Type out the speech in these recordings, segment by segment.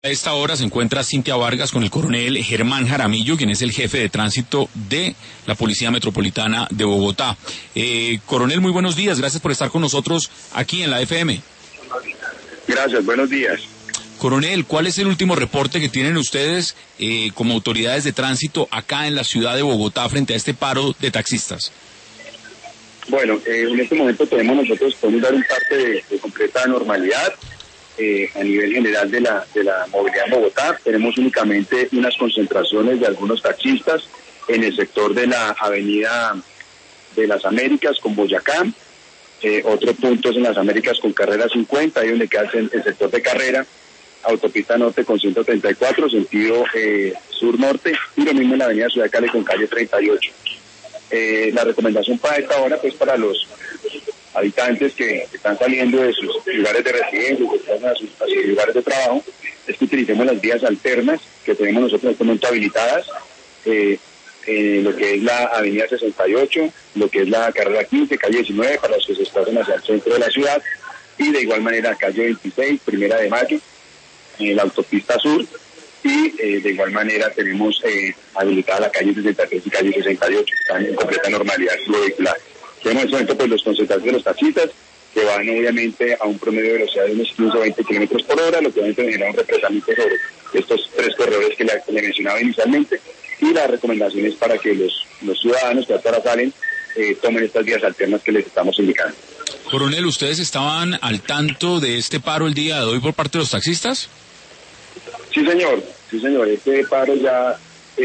A esta hora se encuentra Cintia Vargas con el coronel Germán Jaramillo, quien es el jefe de tránsito de la Policía Metropolitana de Bogotá. Coronel, muy buenos días, gracias por estar con nosotros aquí en la FM. Gracias, buenos días. Coronel, ¿cuál es el último reporte que tienen ustedes como autoridades de tránsito acá en la ciudad de Bogotá frente a este paro de taxistas? Bueno, en este momento nosotros podemos dar un parte de completa normalidad. A nivel general de la movilidad en Bogotá, tenemos únicamente unas concentraciones de algunos taxistas en el sector de la Avenida de las Américas con Boyacá, otro punto es en las Américas con Carrera 50, ahí donde queda el sector de Carrera, Autopista Norte con 134, sentido sur-norte, y lo mismo en la Avenida Ciudad de Cali con calle 38. La recomendación para esta hora, pues para los habitantes que están saliendo de sus lugares de residencia, que están a sus lugares de trabajo, es que utilicemos las vías alternas que tenemos nosotros en este momento habilitadas, lo que es la Avenida 68, lo que es la Carrera 15, calle 19, para los que se desplazan hacia el centro de la ciudad, y de igual manera calle 26, Primera de Mayo, la autopista sur, y de igual manera tenemos habilitada la calle 63 y calle 68, que están en completa normalidad vehicular. Tenemos en este momento pues los concentrados de los taxistas que van obviamente a un promedio de velocidad de unos 15 o 20 kilómetros por hora, lo que obviamente genera un represamiento sobre estos tres corredores que le mencionaba inicialmente, y las recomendaciones para que los ciudadanos que hasta ahora salen tomen estas vías alternas que les estamos indicando. Coronel, ¿ustedes estaban al tanto de este paro el día de hoy por parte de los taxistas? Sí, señor, este paro ya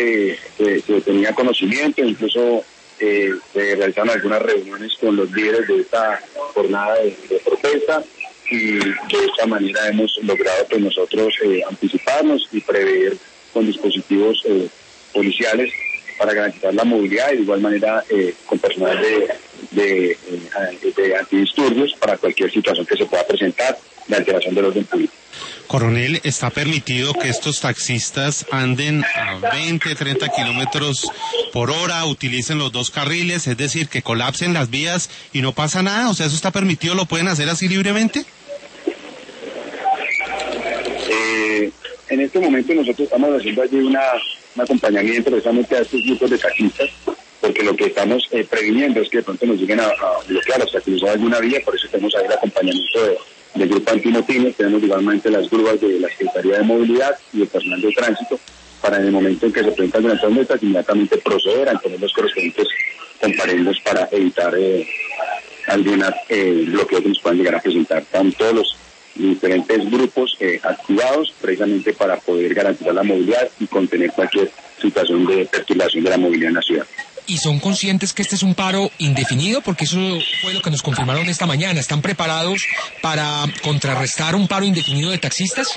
se tenía conocimiento, incluso se realizaron algunas reuniones con los líderes de esta jornada de protesta, y de esta manera hemos logrado pues nosotros anticiparnos y prever con dispositivos policiales para garantizar la movilidad, y de igual manera con personal de antidisturbios para cualquier situación que se pueda presentar de alteración del orden público. Coronel, ¿está permitido que estos taxistas anden a 20, 30 kilómetros por hora, utilicen los dos carriles, es decir, que colapsen las vías y no pasa nada? O sea, ¿eso está permitido? ¿Lo pueden hacer así libremente? En este momento nosotros estamos haciendo allí un acompañamiento precisamente a estos grupos de taxistas, porque lo que estamos previniendo es que de pronto nos lleguen a bloquear hasta que nos haga alguna vía, por eso tenemos ahí el acompañamiento del grupo antimotines, tenemos igualmente las grúas de la Secretaría de Movilidad y el personal de tránsito, para en el momento en que se presentan las tormentas inmediatamente proceder a tener los correspondientes comparendos para evitar algunos bloqueos que nos puedan llegar a presentar. Están todos los diferentes grupos activados precisamente para poder garantizar la movilidad y contener cualquier situación de perturbación de la movilidad en la ciudad. ¿Y son conscientes que este es un paro indefinido? Porque eso fue lo que nos confirmaron esta mañana. ¿Están preparados para contrarrestar un paro indefinido de taxistas?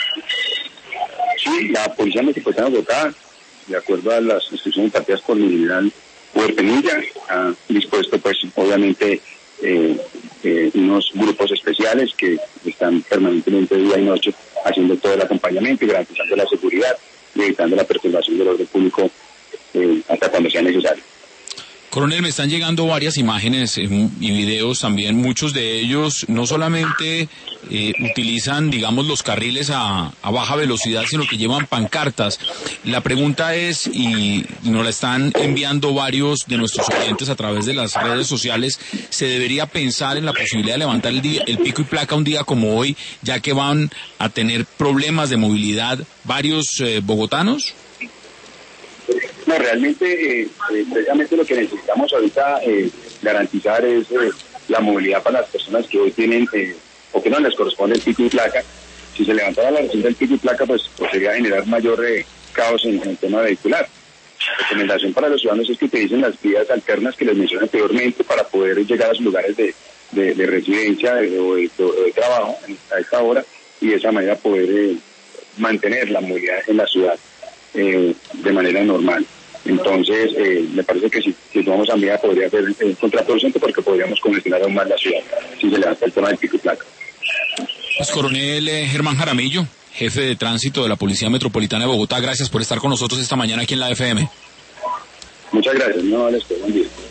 Sí, la Policía Metropolitana de Bogotá, de acuerdo a las instrucciones impartidas por el general Huerpenilla, ha dispuesto pues obviamente unos grupos especiales que están permanentemente día y noche haciendo todo el acompañamiento y garantizando la seguridad y evitando la perturbación del orden público hasta cuando sea necesario. Coronel, me están llegando varias imágenes y videos también, muchos de ellos no solamente utilizan, digamos, los carriles a baja velocidad, sino que llevan pancartas. La pregunta es, y nos la están enviando varios de nuestros oyentes a través de las redes sociales, ¿se debería pensar en la posibilidad de levantar el pico y placa un día como hoy, ya que van a tener problemas de movilidad varios bogotanos? No, realmente, precisamente lo que necesitamos ahorita garantizar es la movilidad para las personas que hoy tienen o que no les corresponde el pico y placa. Si se levantara la restricción del pico y placa, pues podría generar mayor caos en el tema vehicular. La recomendación para los ciudadanos es que utilicen las vías alternas que les mencioné anteriormente para poder llegar a sus lugares de residencia o de trabajo a esta hora, y de esa manera poder mantener la movilidad en la ciudad de manera normal. Entonces, me parece que si tomamos a medida podría ser contraproducente, porque podríamos congestionar aún más la ciudad si se levanta el tema del pico y placa. Pues, coronel Germán Jaramillo, jefe de tránsito de la Policía Metropolitana de Bogotá, gracias por estar con nosotros esta mañana aquí en la FM. Muchas gracias, no vale, buen día.